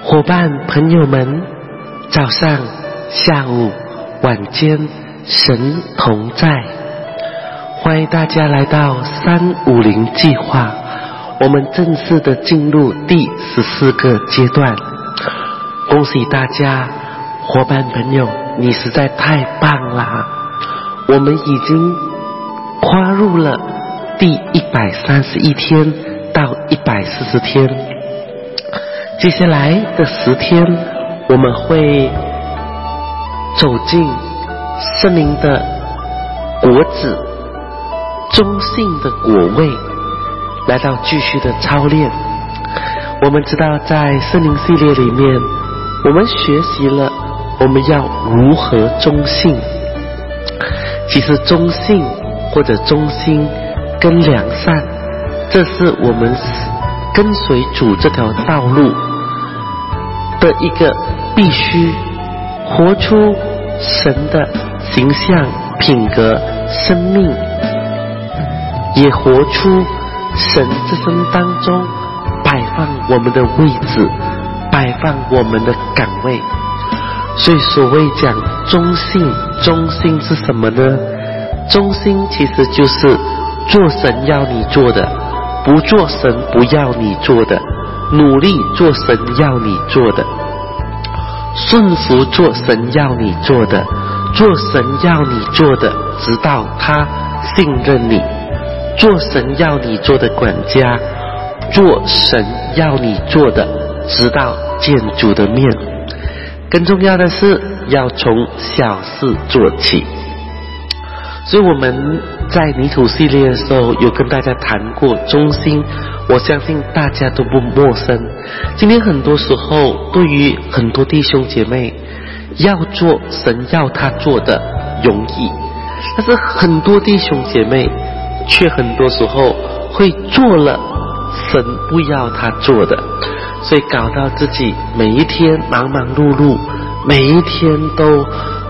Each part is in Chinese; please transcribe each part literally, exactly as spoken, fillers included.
伙伴朋友们，早上、下午、晚间，神同在。欢迎大家来到三五零计划，我们正式的进入第十四个阶段。恭喜大家，伙伴朋友，你实在太棒了！我们已经跨入了第一百三十一天到一百四十天。接下来的十天，我们会走进圣灵的果子，中性的果味，来到继续的操练。我们知道在圣灵系列里面，我们学习了我们要如何中性。其实中性或者中心跟良善，这是我们跟随主这条道路的一个必须活出神的形象、品格、生命，也活出神这生当中摆放我们的位置，摆放我们的岗位。所以所谓讲中性，中性是什么呢？中性其实就是做神要你做的，不做神不要你做的，努力做神要你做的，顺服做神要你做的，做神要你做的，直到他信任你，做神要你做的管家，做神要你做的，直到见主的面。更重要的是要从小事做起。所以我们在泥土系列的时候有跟大家谈过中心，我相信大家都不陌生。今天很多时候对于很多弟兄姐妹，要做神要他做的容易，但是很多弟兄姐妹却很多时候会做了神不要他做的，所以搞到自己每一天忙忙碌碌，每一天都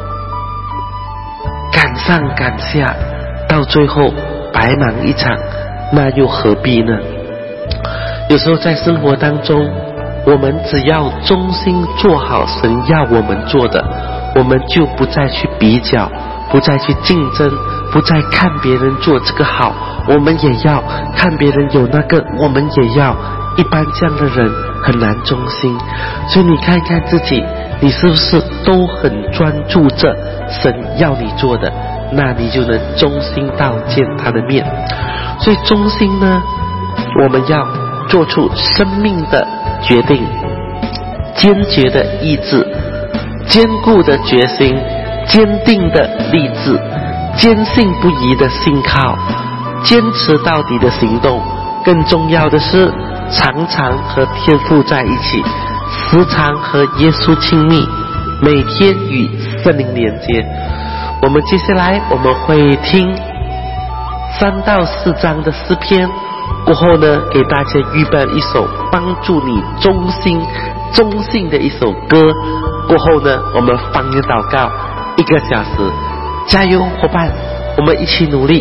赶上赶下，到最后白忙一场，那又何必呢？有时候在生活当中，我们只要忠心做好神要我们做的，我们就不再去比较，不再去竞争，不再看别人做这个好，我们也要看别人有那个，我们也要。一般这样的人很难忠心，所以你看看自己，你是不是都很专注着神要你做的，那你就能忠心到见他的面。所以忠心呢，我们要做出生命的决定，坚决的意志，坚固的决心，坚定的立志，坚信不疑的信靠，坚持到底的行动。更重要的是常常和天父在一起，时常和耶稣亲密，每天与圣灵连接。我们接下来我们会听三到四章的诗篇，过后呢给大家预备一首帮助你忠心忠信的一首歌，过后呢我们方言祷告一个小时。加油伙伴，我们一起努力。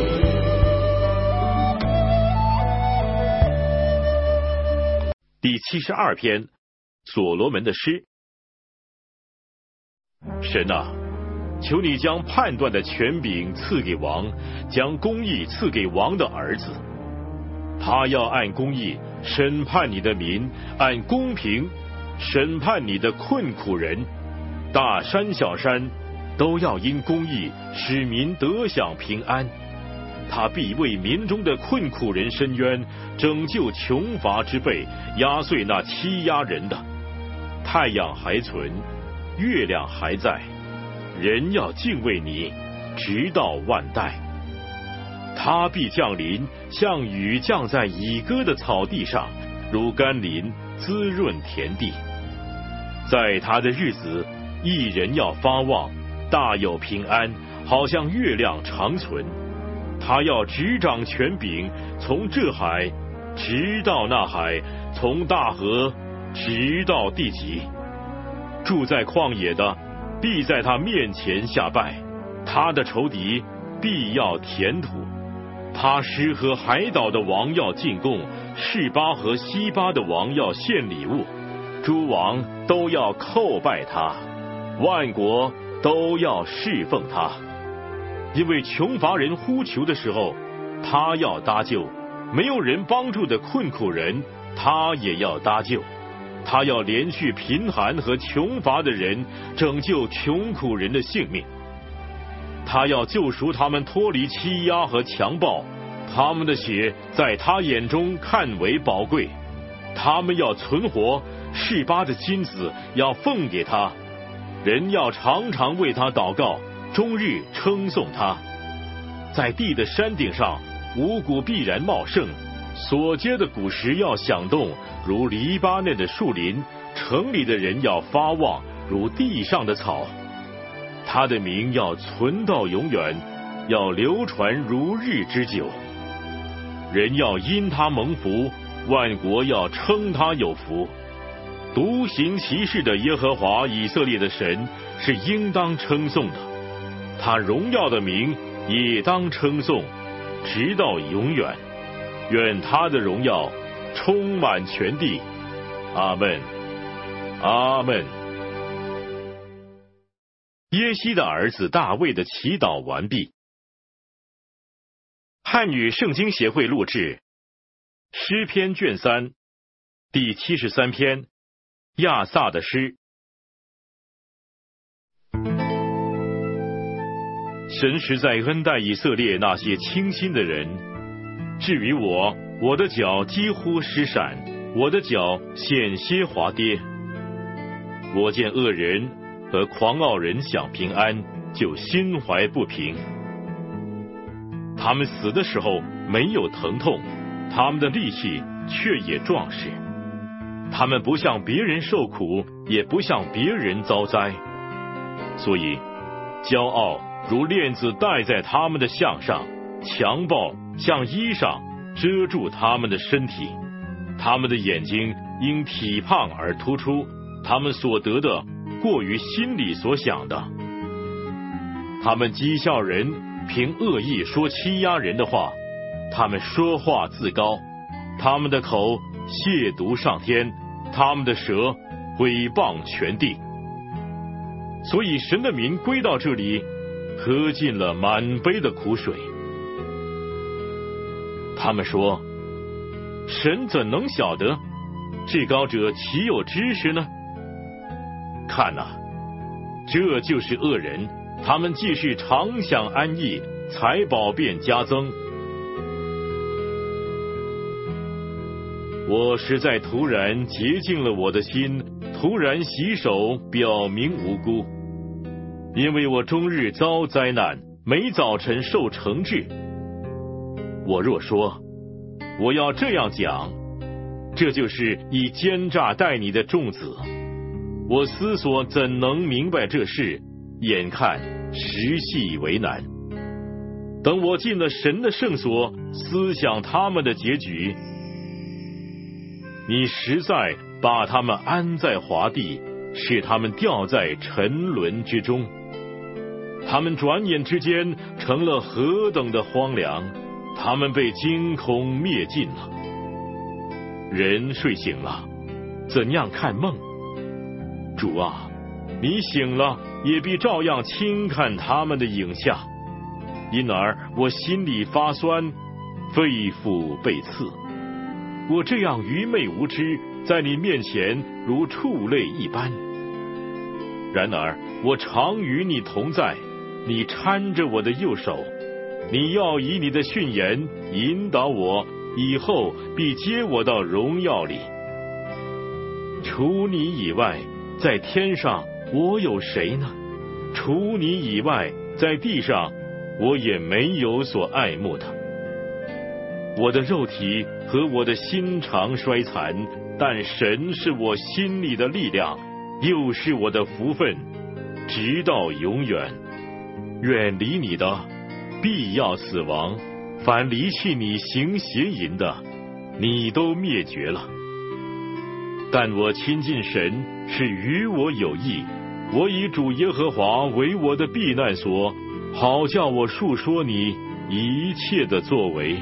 第七十二篇，所罗门的诗。神啊，求你将判断的权柄赐给王，将公义赐给王的儿子。他要按公义审判你的民，按公平审判你的困苦人。大山小山都要因公义使民得享平安。他必为民中的困苦人伸冤，拯救穷乏之辈，压碎那欺压人的。太阳还存，月亮还在，人要敬畏你，直到万代。他必降临，像雨降在已割的草地上，如甘霖滋润田地。在他的日子，一人要发旺，大有平安，好像月亮长存。他要执掌权柄，从这海直到那海，从大河直到地极。住在旷野的必在他面前下拜，他的仇敌必要填土。他施和海岛的王要进贡，示巴和西巴的王要献礼物。诸王都要叩拜他，万国都要侍奉他。因为穷乏人呼求的时候，他要搭救；没有人帮助的困苦人，他也要搭救。他要连续贫寒和穷乏的人，拯救穷苦人的性命。他要救赎他们脱离欺压和强暴，他们的血在他眼中看为宝贵。他们要存活，示巴的金子要奉给他，人要常常为他祷告，终日称颂他。在地的山顶上，五谷必然茂盛，所结的果实要响动，如黎巴嫩的树林；城里的人要发旺，如地上的草。他的名要存到永远，要流传如日之久。人要因他蒙福，万国要称他有福。独行其事的耶和华以色列的神是应当称颂的，他荣耀的名也当称颂，直到永远。愿他的荣耀充满全地。阿们，阿们。耶西的儿子大卫的祈祷完毕。汉语圣经协会录制，诗篇卷三，第七十三篇，亚萨的诗。神实在恩待以色列那些清心的人。至于我，我的脚几乎失闪，我的脚险些滑跌。我见恶人和狂傲人享平安，就心怀不平。他们死的时候没有疼痛，他们的力气却也壮实。他们不向别人受苦，也不向别人遭灾，所以骄傲如链子戴在他们的项上，强暴像衣裳遮住他们的身体。他们的眼睛因体胖而突出，他们所得的过于心里所想的。他们讥笑人，凭恶意说欺压人的话，他们说话自高，他们的口亵渎上天，他们的舌毁谤全地。所以神的民归到这里，喝尽了满杯的苦水。他们说，神怎能晓得？至高者岂有知识呢？看哪，这就是恶人，他们既是常享安逸，财宝便加增。我实在突然洁净了我的心，突然洗手，表明无辜。因为我终日遭灾难，每早晨受惩治。我若说我要这样讲，这就是以奸诈待你的众子。我思索怎能明白这事，眼看实系为难。等我进了神的圣所，思想他们的结局，你实在把他们安在华地，使他们掉在沉沦之中。他们转眼之间成了何等的荒凉，他们被惊恐灭尽了。人睡醒了，怎样看梦？主啊，你醒了，也必照样轻看他们的影像。因而我心里发酸，肺腑被刺。我这样愚昧无知，在你面前如畜类一般。然而我常与你同在，你搀着我的右手，你要以你的训言引导我，以后必接我到荣耀里。除你以外，在天上我有谁呢？除你以外，在地上我也没有所爱慕的。我的肉体和我的心肠衰残，但神是我心里的力量，又是我的福分，直到永远。远离你的，必要死亡；凡离弃你行邪淫的，你都灭绝了。但我亲近神是与我有益，我以主耶和华为我的避难所，好叫我述说你一切的作为。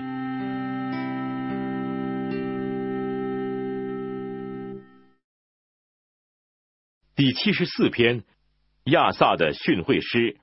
第七十四篇，亚萨的训诲诗。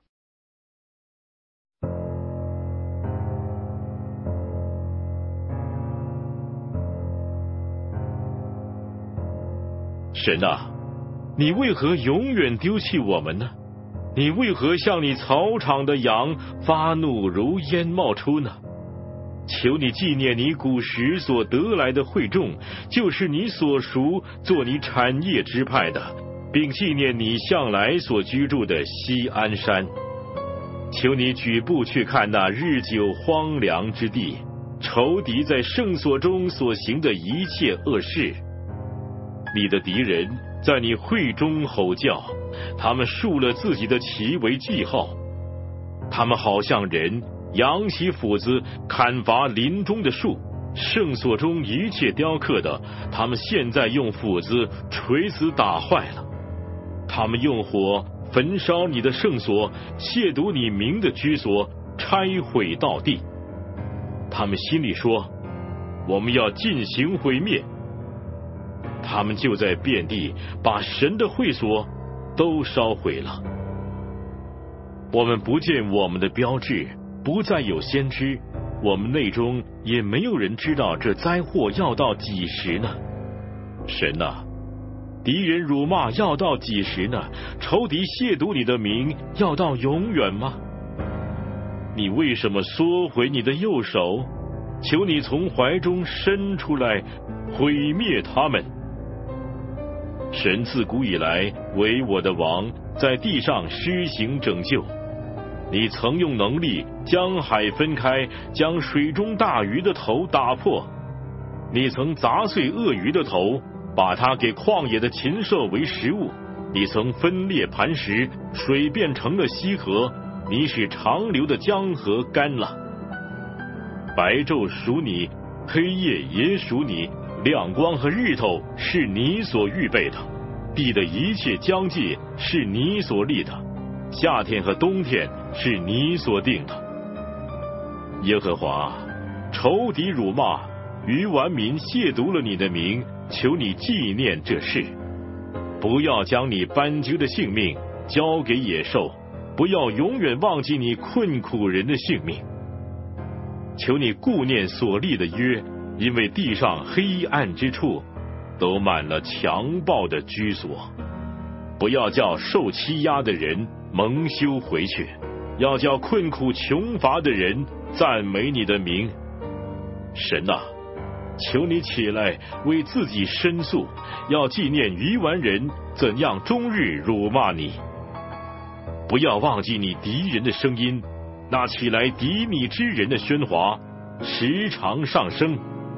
神啊，你为何永远丢弃我们呢？你为何向你草场的羊发怒如烟冒出呢？求你纪念你古时所得来的会众，就是你所属做你产业支派的，并纪念你向来所居住的锡安山。求你举步去看那日久荒凉之地，仇敌在圣所中所行的一切恶事。你的敌人在你会中吼叫，他们竖了自己的旗为记号，他们好像人扬起斧子砍伐林中的树，圣所中一切雕刻的，他们现在用斧子锤死打坏了。他们用火焚烧你的圣所，亵渎你名的居所，拆毁到地。他们心里说，我们要进行毁灭。他们就在遍地把神的会所都烧毁了。我们不见我们的标志，不再有先知，我们内中也没有人知道这灾祸要到几时呢？神啊，敌人辱骂要到几时呢？仇敌亵渎你的名要到永远吗？你为什么缩回你的右手？求你从怀中伸出来，毁灭他们。神自古以来为我的王，在地上施行拯救。你曾用能力将海分开，将水中大鱼的头打破。你曾砸碎鳄鱼的头，把它给旷野的禽兽为食物。你曾分裂磐石，水变成了溪河。你使长流的江河干了。白昼属你，黑夜也属你，亮光和日头是你所预备的，地的一切疆界是你所立的，夏天和冬天是你所定的。耶和华，仇敌辱骂，愚顽民亵渎了你的名，求你纪念这事。不要将你斑鸠的性命交给野兽，不要永远忘记你困苦人的性命。求你顾念所立的约，因为地上黑暗之处都满了强暴的居所。不要叫受欺压的人蒙羞回去，要叫困苦穷乏的人赞美你的名。神啊，求你起来为自己申诉，要纪念愚顽人怎样终日辱骂你。不要忘记你敌人的声音，那起来敌你之人的喧哗时常上升。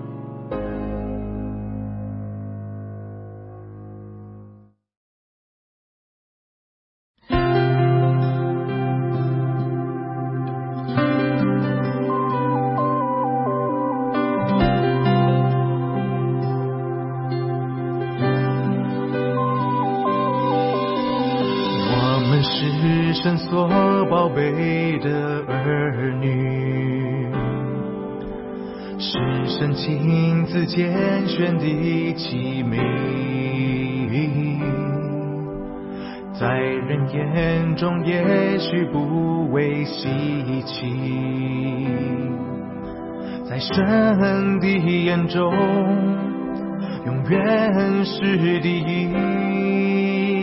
是神所宝贝的儿女，是神亲自拣选的器皿，在人眼中也许不为稀奇，在神的眼中永远是第一。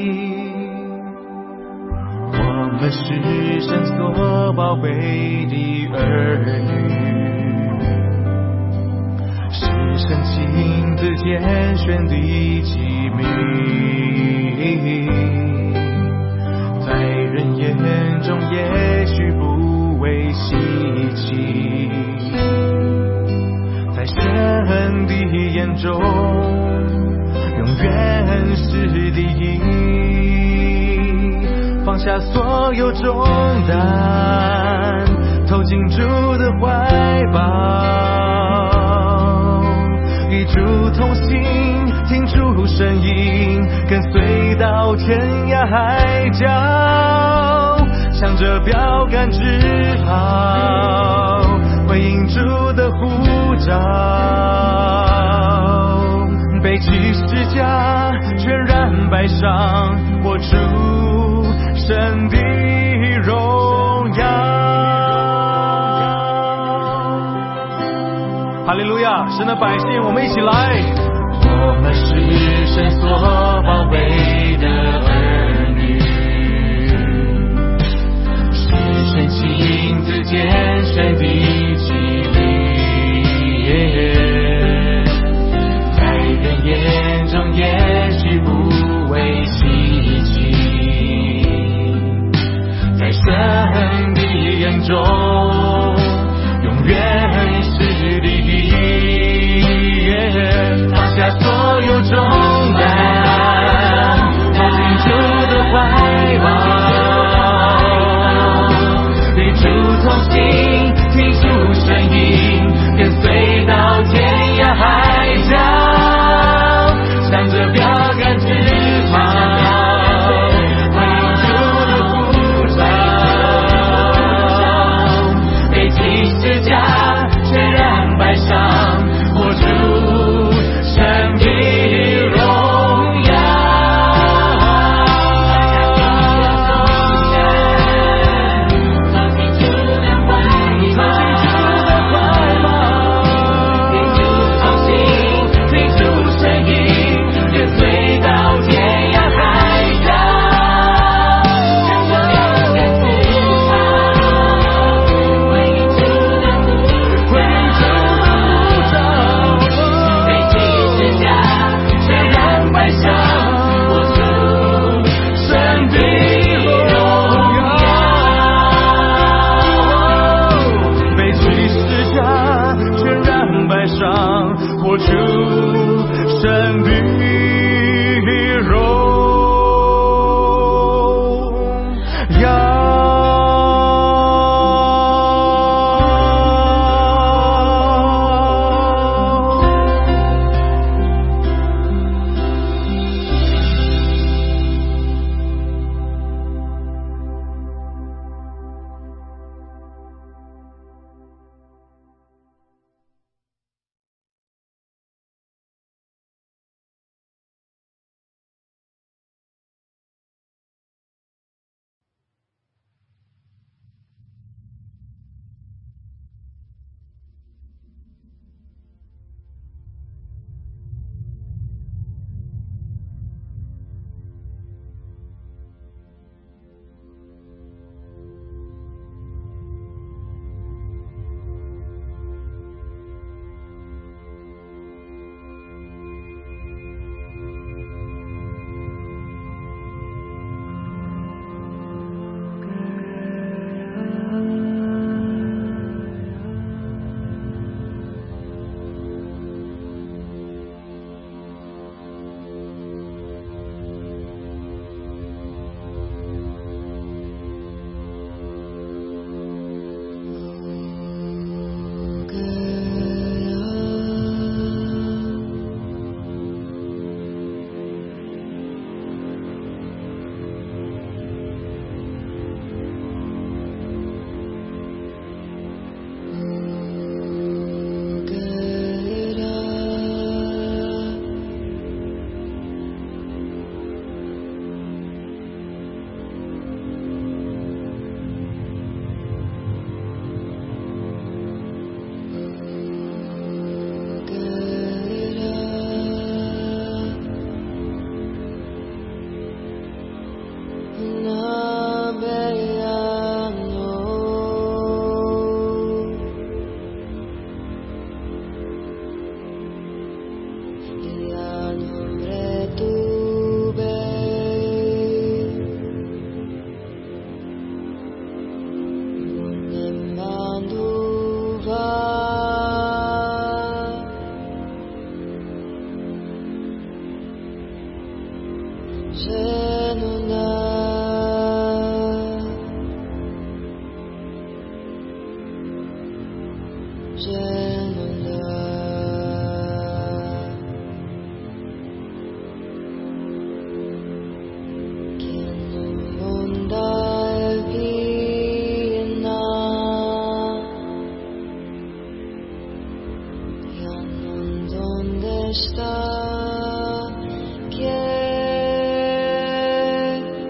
我们是神所宝贝的儿女，是神亲自拣选的器皿，在人眼中也许不为稀奇，在神的眼中永远是第一。放下所有重担，投进主的怀抱，与主同行，听主声音，跟随到天涯海角，向着标杆直跑，回应主的呼召，背起十架，全然摆上，我主神的荣耀。哈利路亚！神的百姓，我们一起来。我们是神所宝贝的儿女，是神亲自拣选的基业，在人眼中也许不为稀奇，在神的眼中永远是第一。放下所有重担，握紧主的怀抱，与主同行，听出声音，跟随到天涯海角，向着标杆直跑，回应主的呼召，背起十架，全然摆上，活出神的荣耀。走进主的怀抱，跟主同行，听出声音，跟随到天涯海角，向着标杆直跑，回应主的呼召，背起十架，全然摆上，活出神的荣耀。背起十架，全然摆上，活出神的荣耀。 está que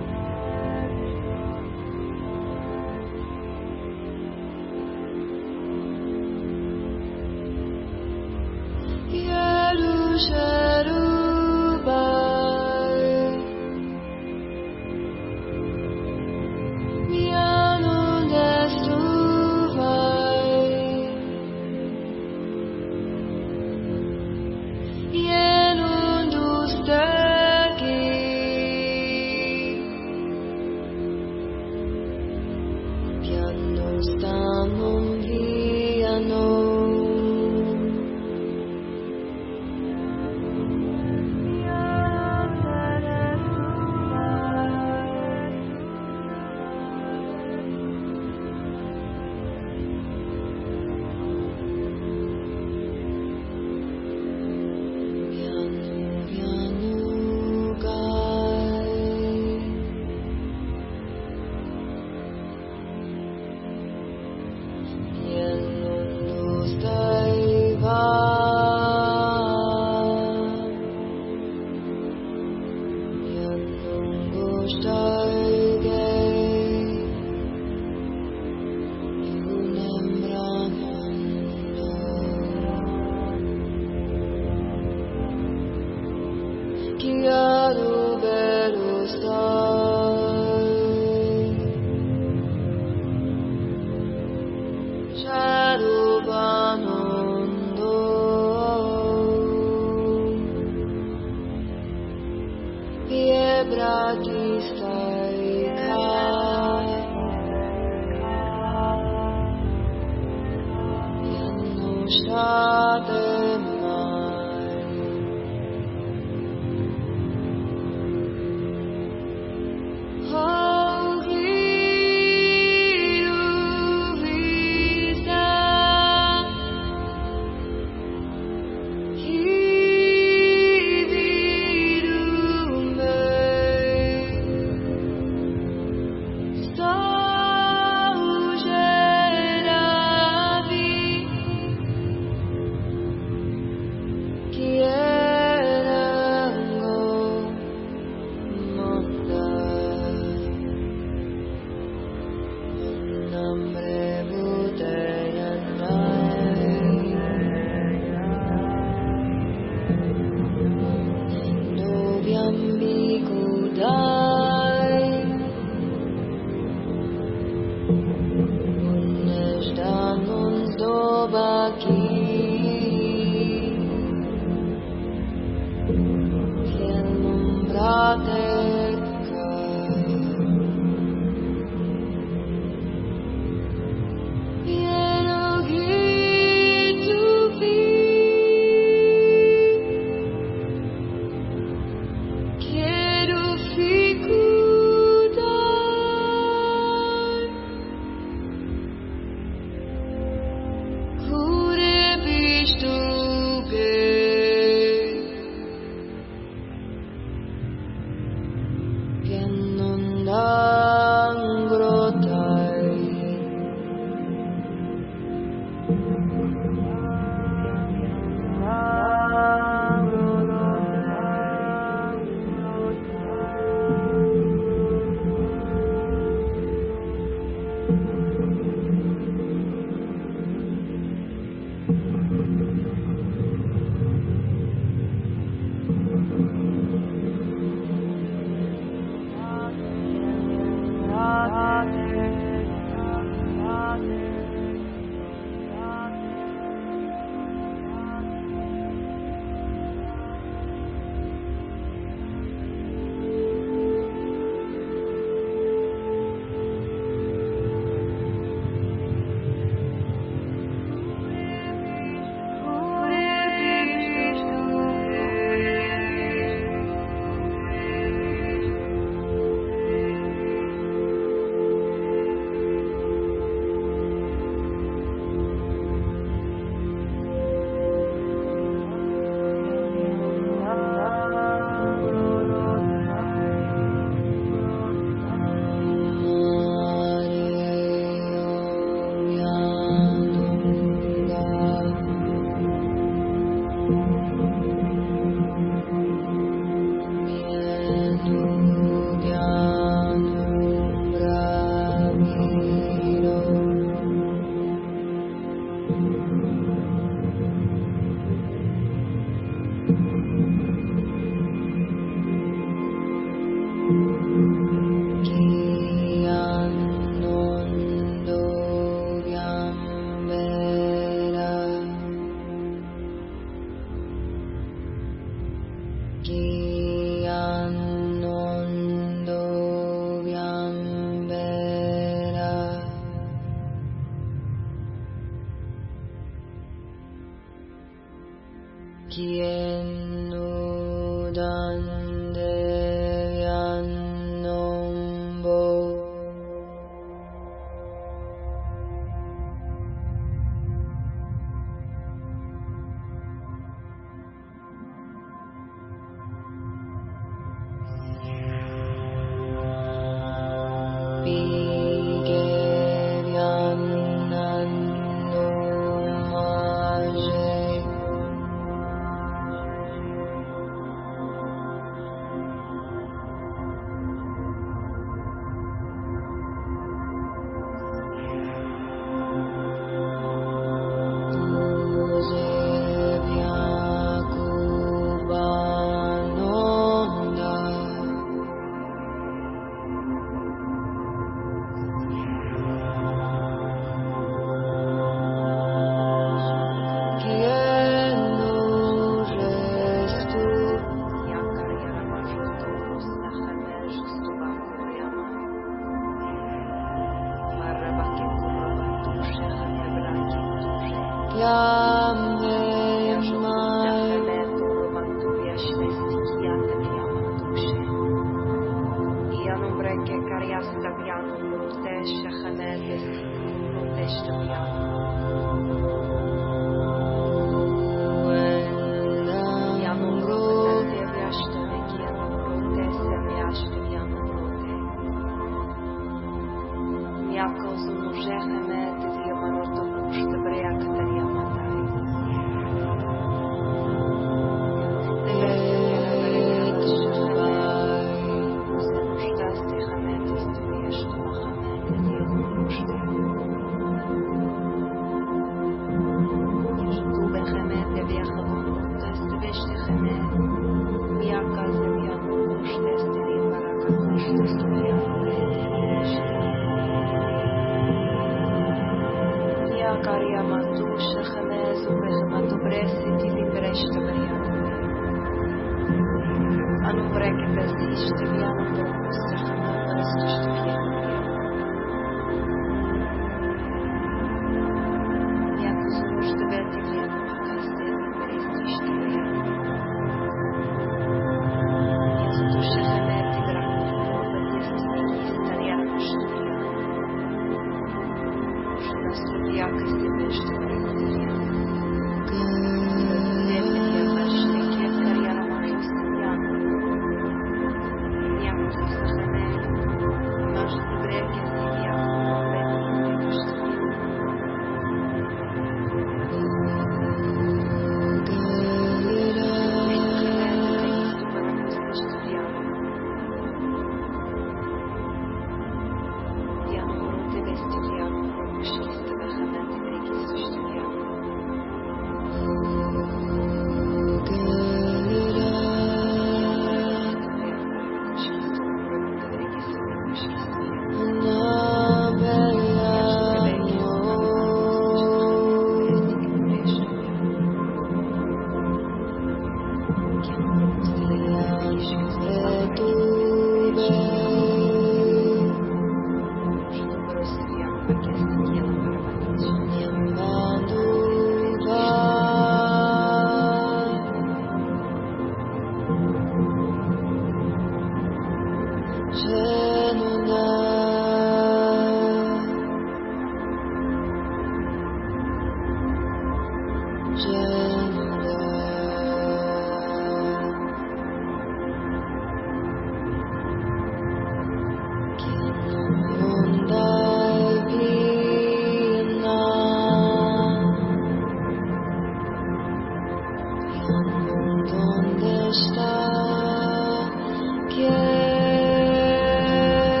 Quiero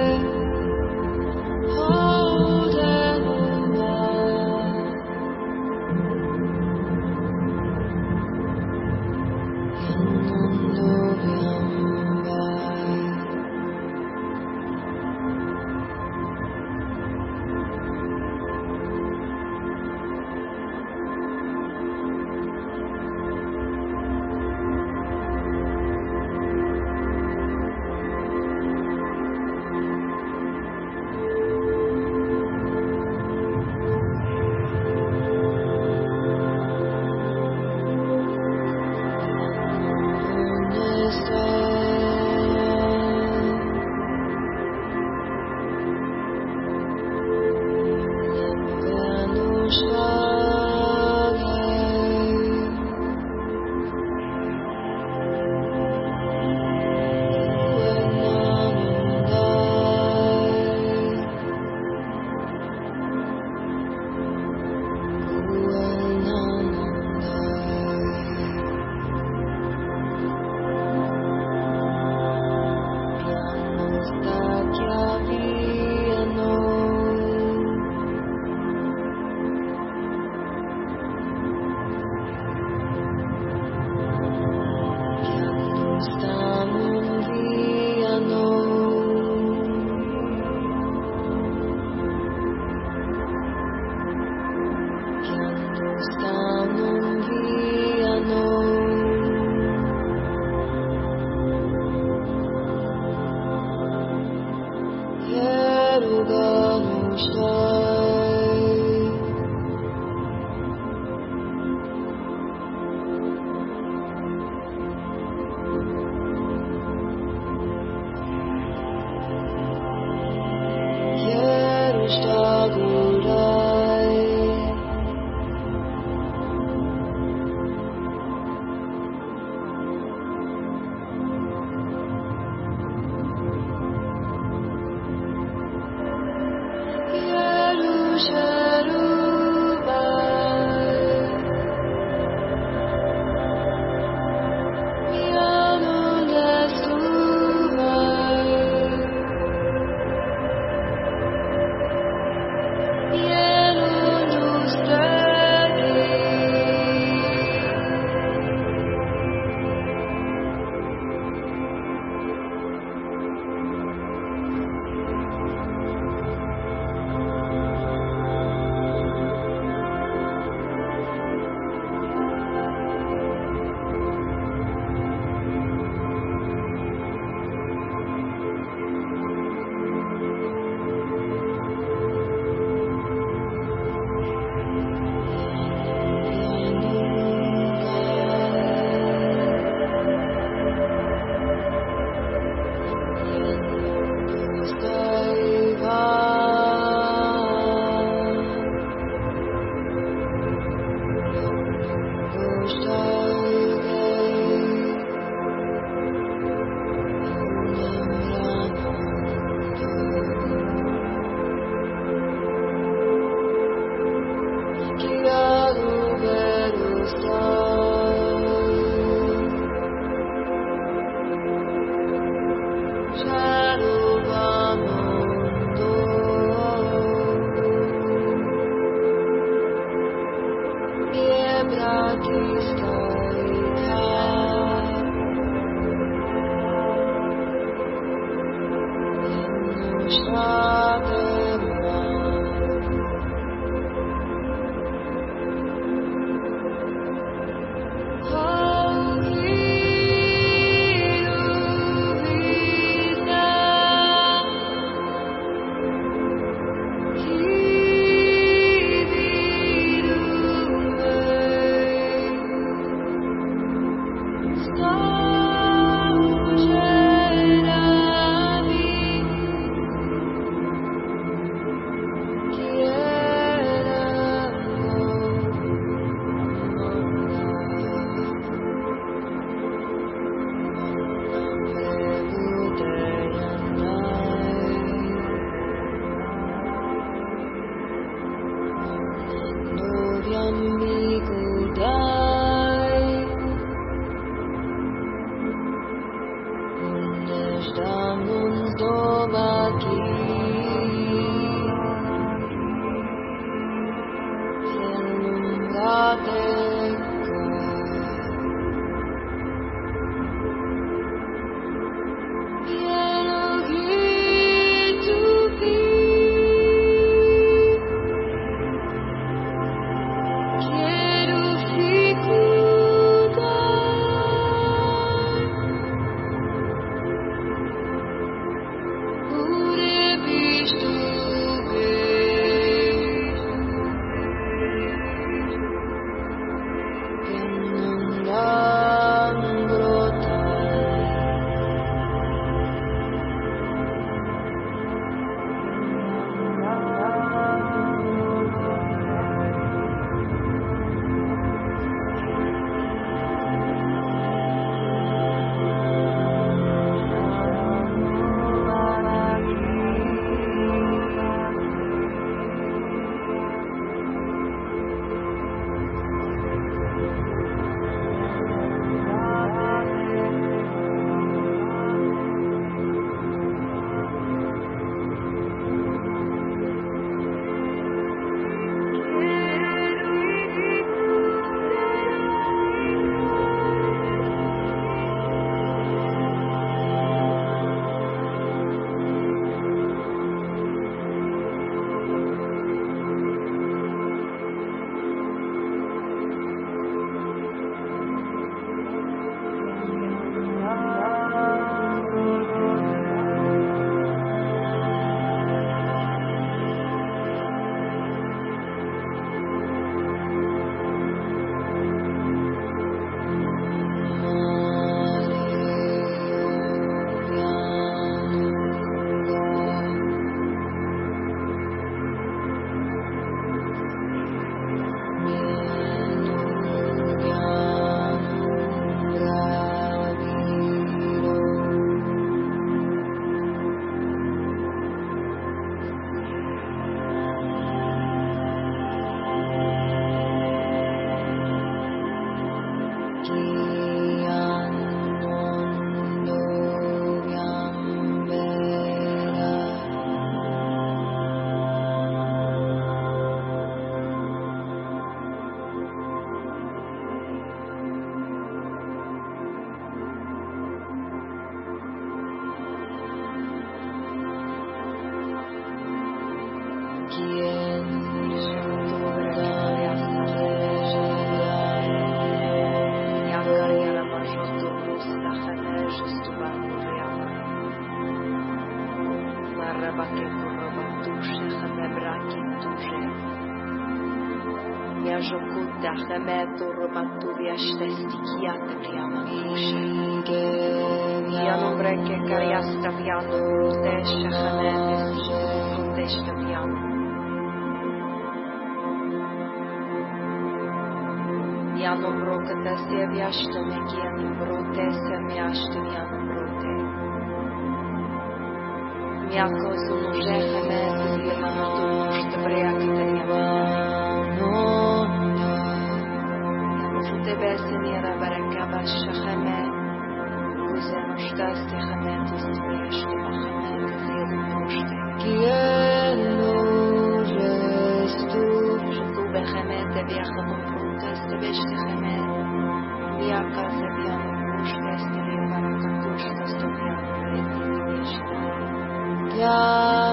Yeah.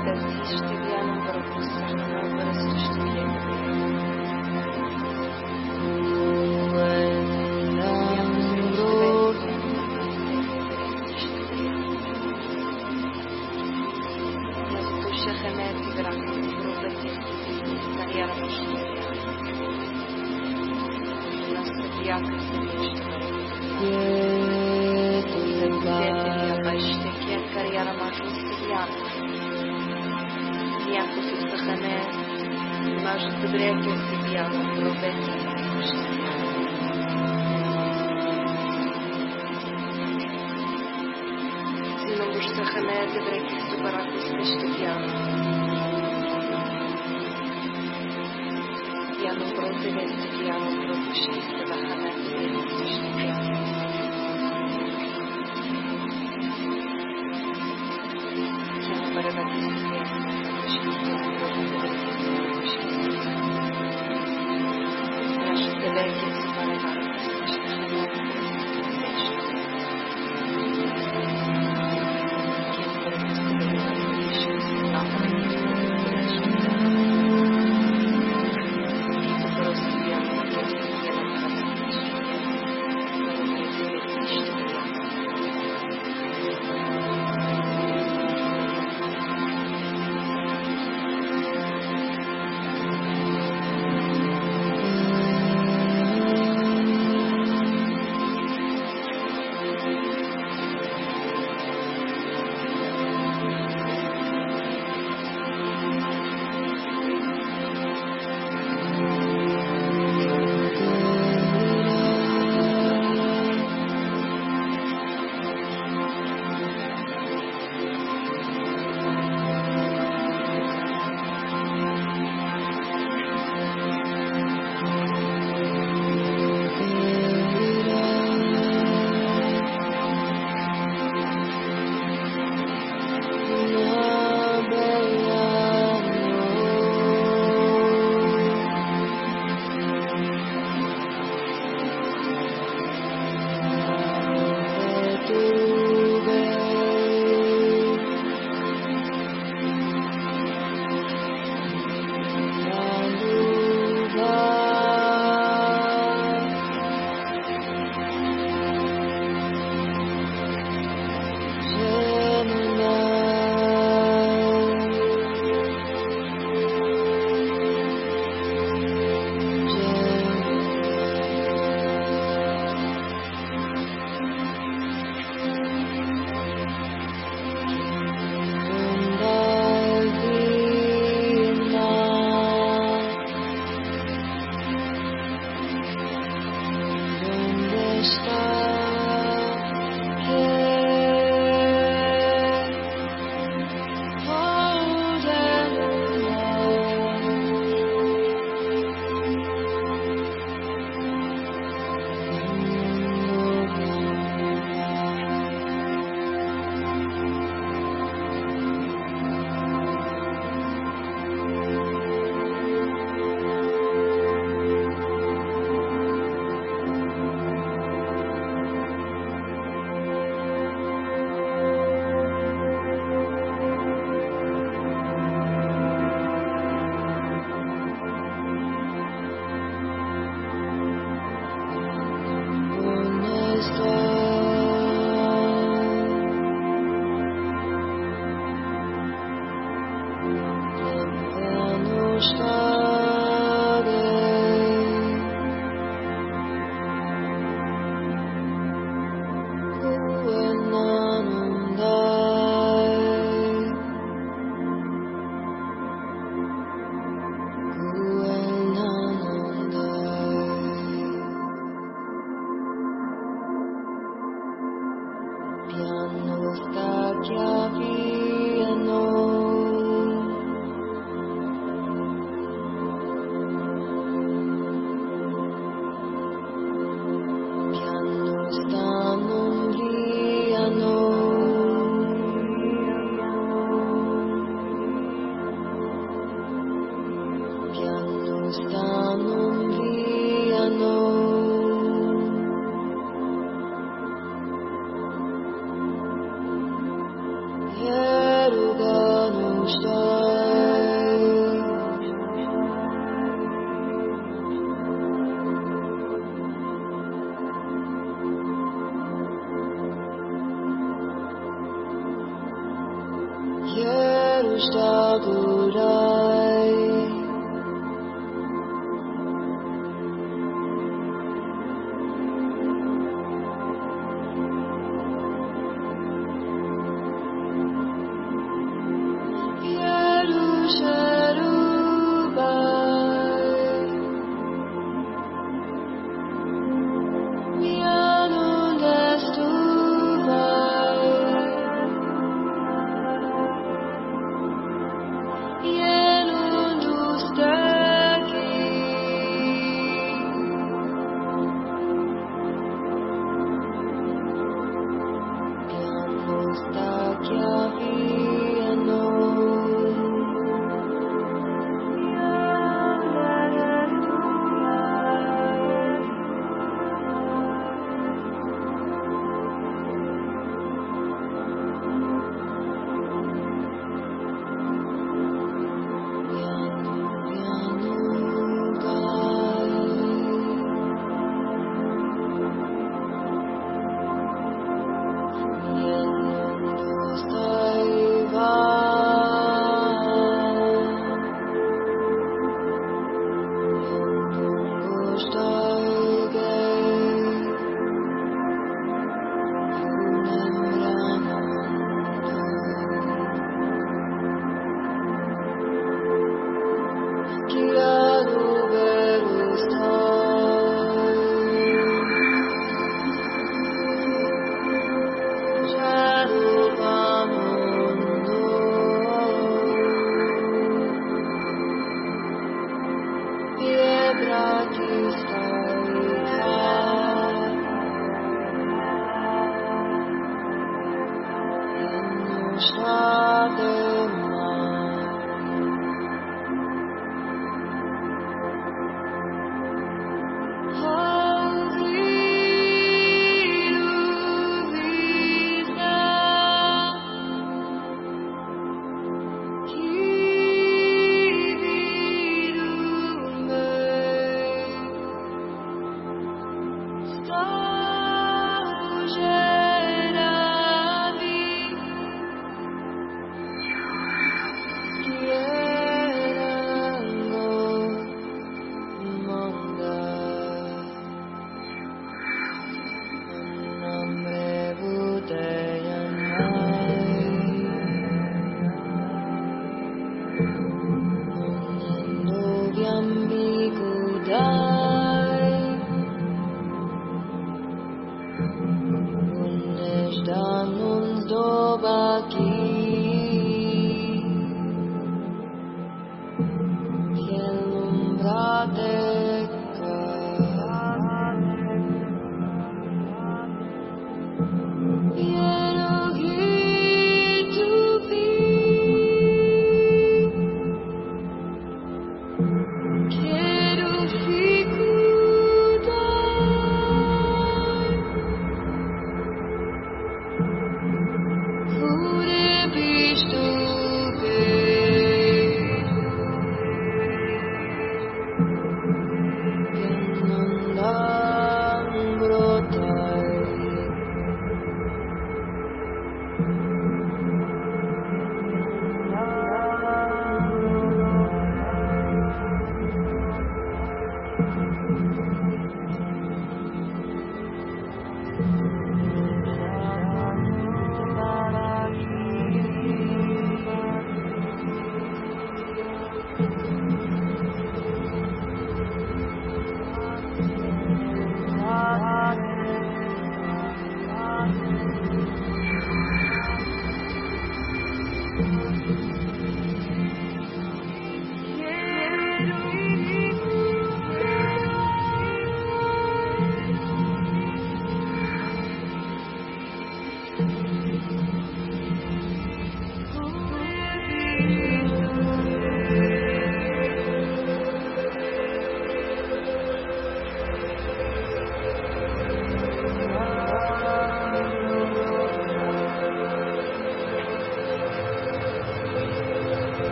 Thank you.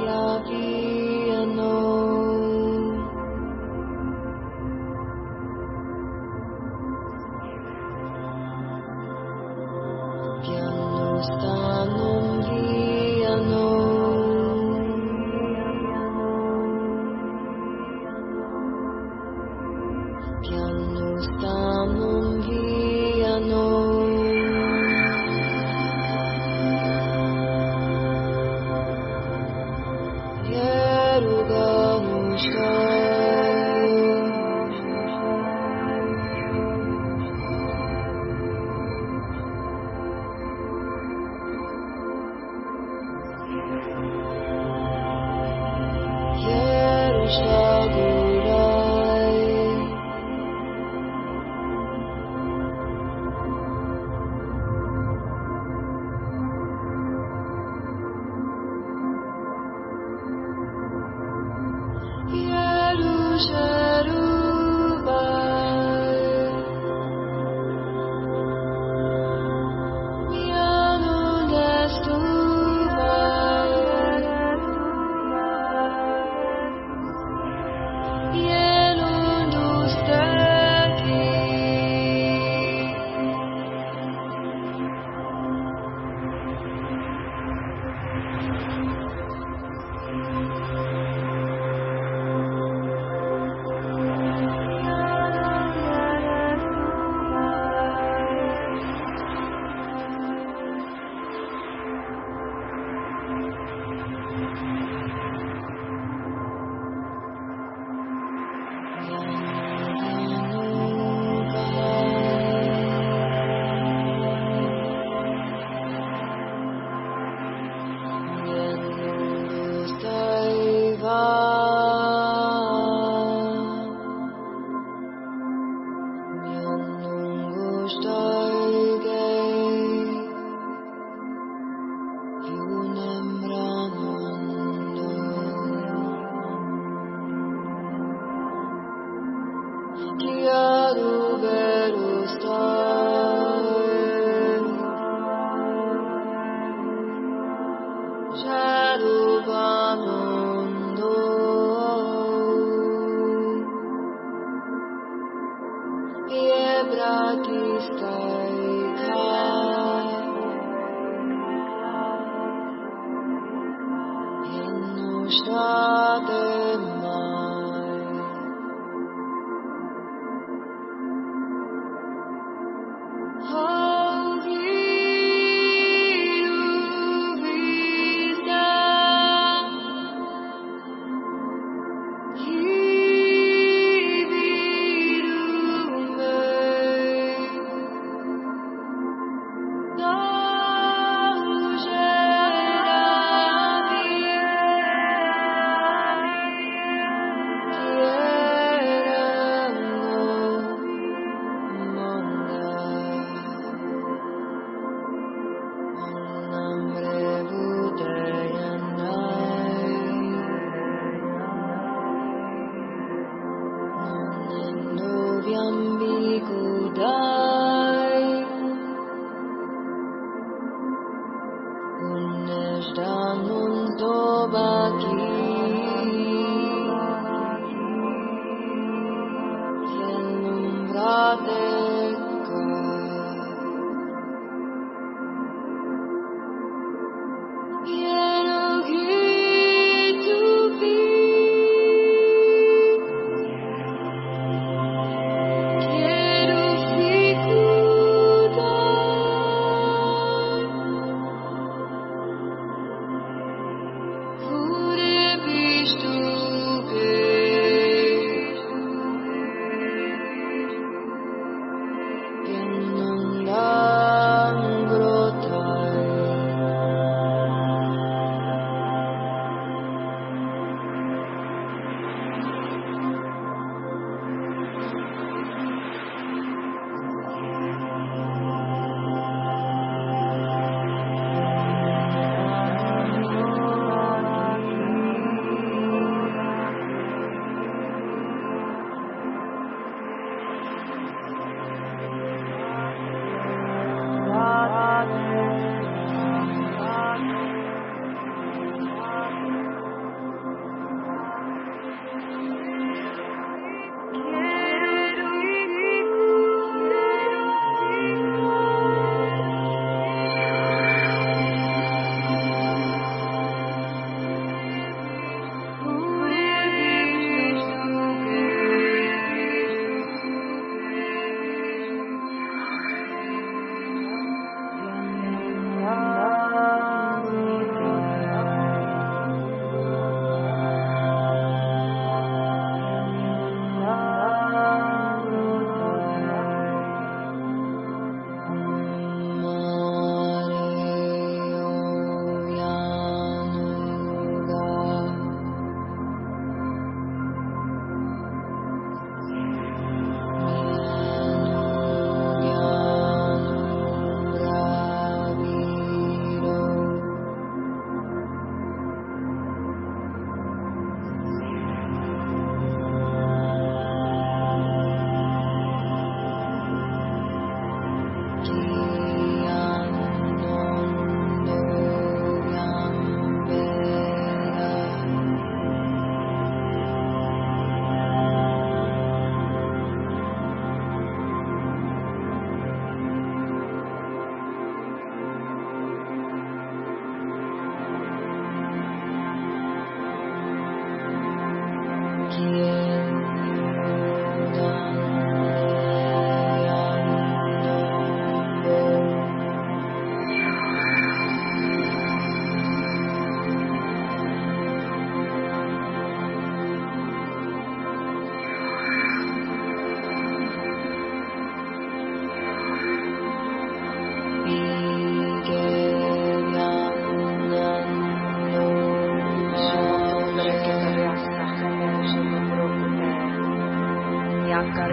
Who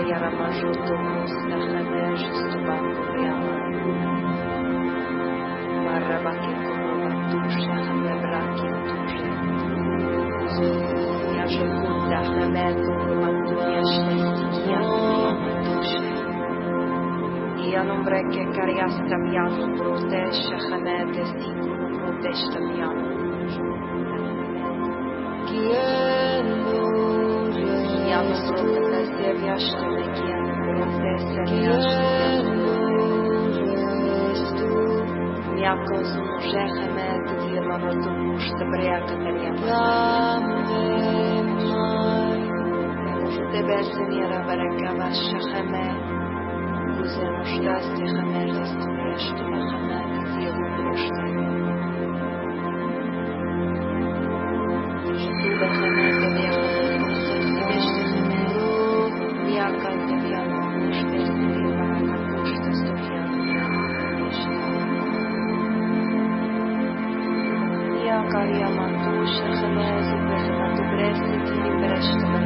Kariara Majuto Mustahane Justubakuliana Marabaki Kurubatusha Hamebraki Tushe Yajakunda Hametu Matuyashi Yakuyatushe Yanombreke Kariasta Miano Protesha Hamete Sikuru Protesta Miano Яно проката се вящане кияно протеса вящане Мяко зуножехаме дадирма въртопуща бряката ляма Тебе се мира барека ваша хаме Кузено щастие хаме разстоящо махаме дадирма прощане Тубе хаме да бяха Кария Матуша, Хамезу, Бехмату, Бресити, Брешта,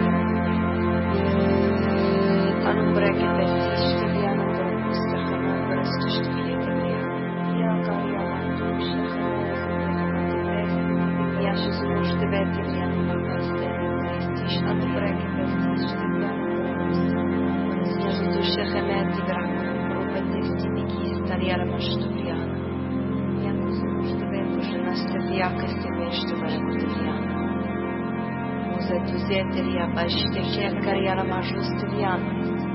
Ану Бреке, Бесишта, Вяна, Пропуста, Хама, Брестушта, Вяна, Я Кария Матуша, Хамезу, Бехмату, Бресити, Яша, Зунушта, Бети, Вяна, Бакасте, Брестиш, Ану Бреке, Бесишта, Вяна, Пропуста, Яша, Душа, Хамети, Брака, Пропетести, Бикиста, Яра, Машта, Вяна, Яка се веща върхотовяна. Музето зетерия баща кариера мажустовяна.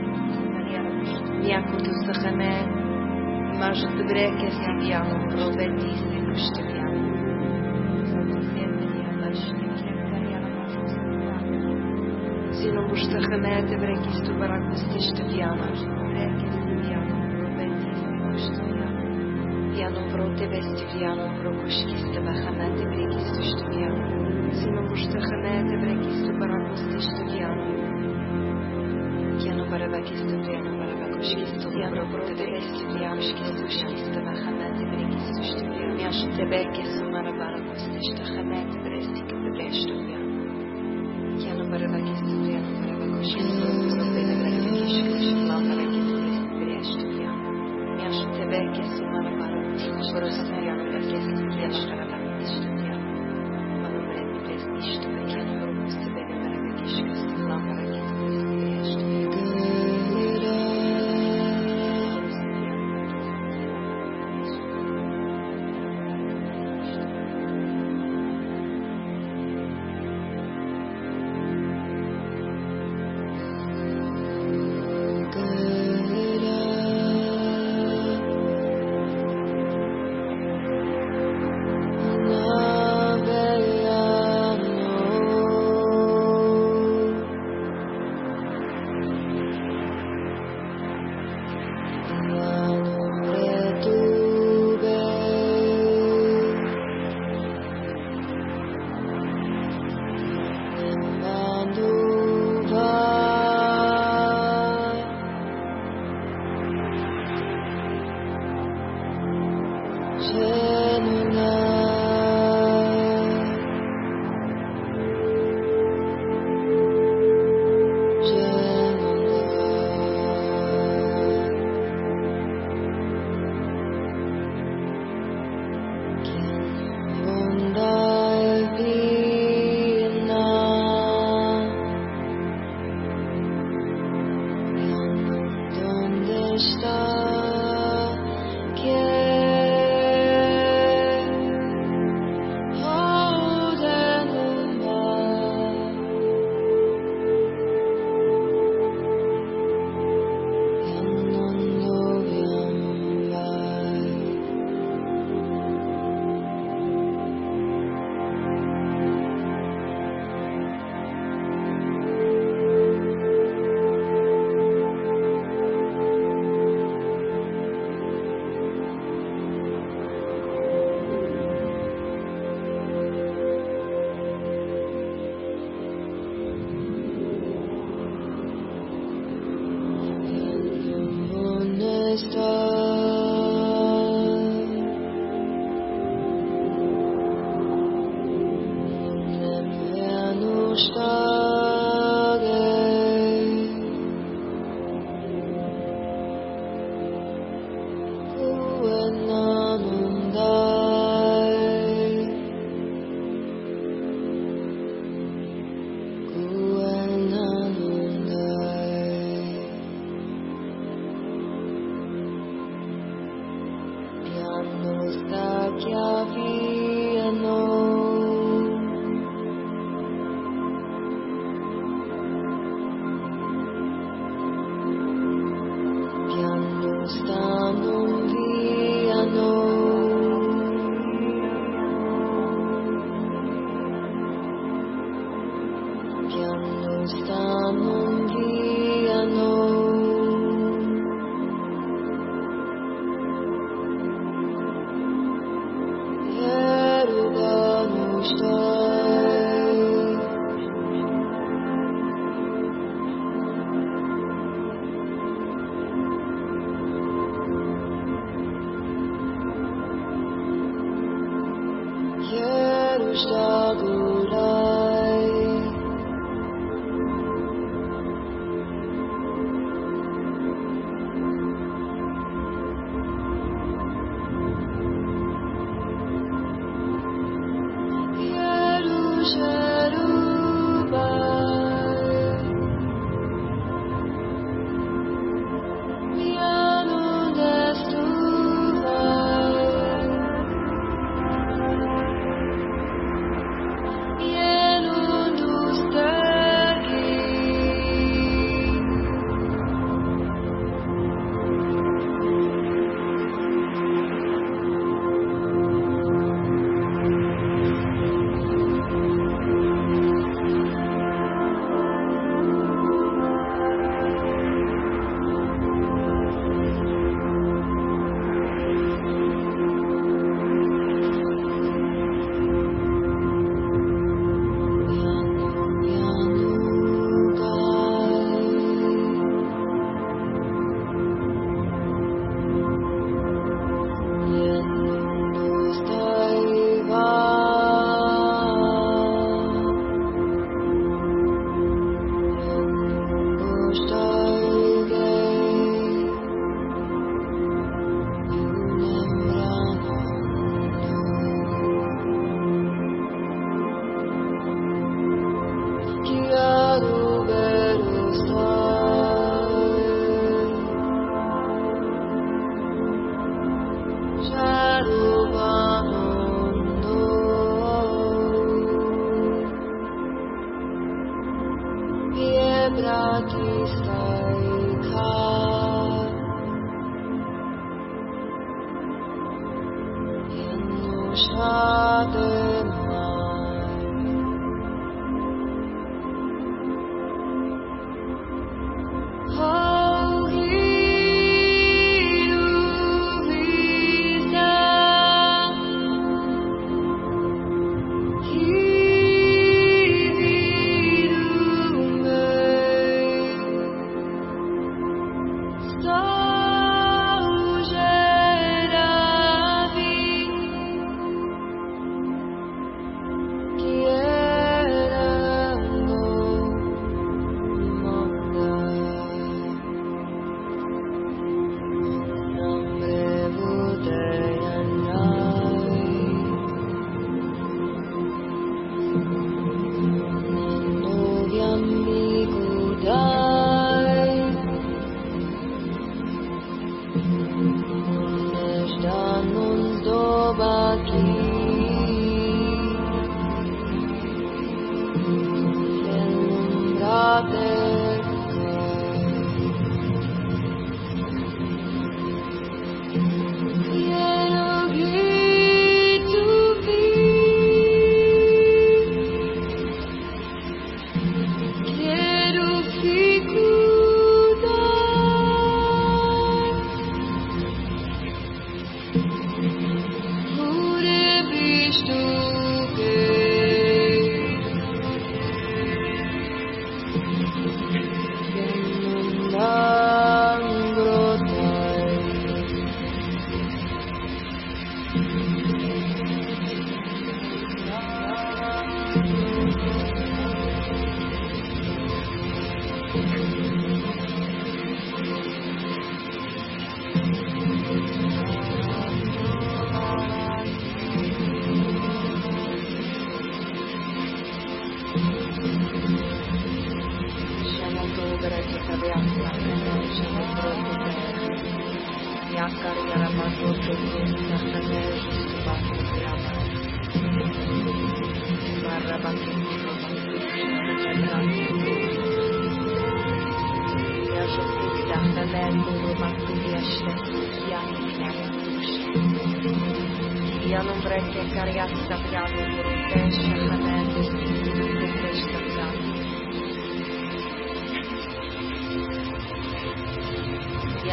Някото сахаме мажа добреке си вяна, пробети се кущевяна. Музето зетерия баща кариера мажустовяна. Сино мущахаме добреки стубара кустищевяна. Добреке си вяна, пробети се кущевяна. Яно про тебе стивяно, про кушки стабахамете бреки стуштовяно. Сино муштахамете бреки стубарако стуштовяно. Яно барабаки студяно, барабакушки студяно, про тебе стивяно, шки стушки стабахамете бреки стуштовяно. Мяш тебе ке сумара барако стуштахамете бресика брештовяно. Яно барабаки студяно, барабакушки студяно, барабакишки студяно, барабакишки брештовяно. Мяш тебе ке сумара барако Бросаяно perché si riesce a fare studiare, ma non è di questo perché non lo posso bene per che ci sta la para che si riesce.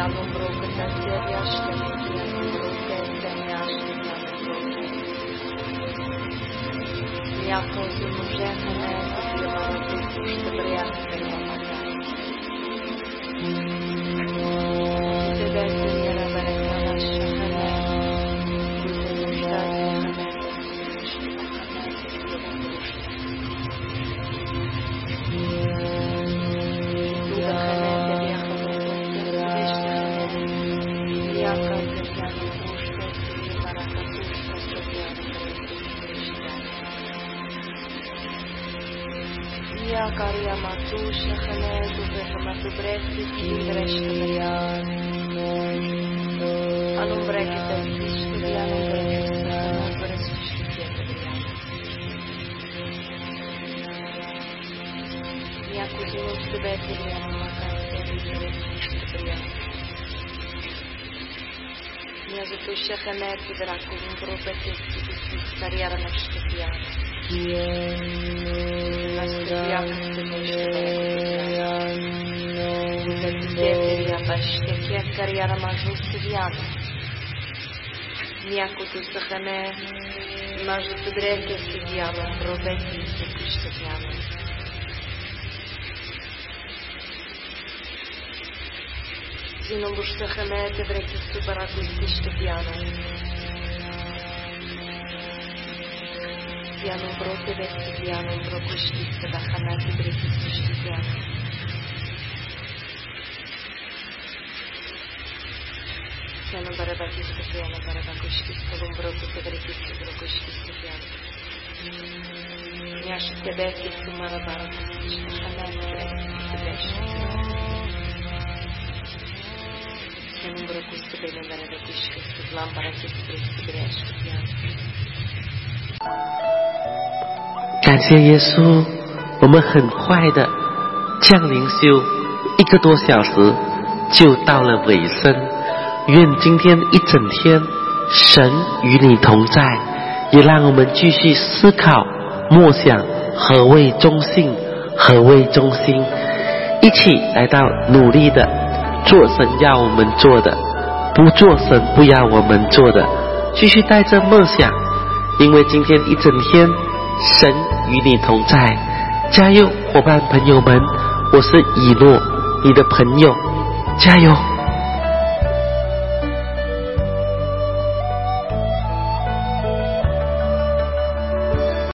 感谢耶稣，我们很快的降灵修一个多小时就到了尾声。愿今天一整天神与你同在，也让我们继续思考默想何谓忠信，何谓忠心，一起来到努力的做神要我们做的，不做神不要我们做的，继续带着梦想，因为今天一整天神与你同在。加油伙伴朋友们，我是以诺，你的朋友，加油。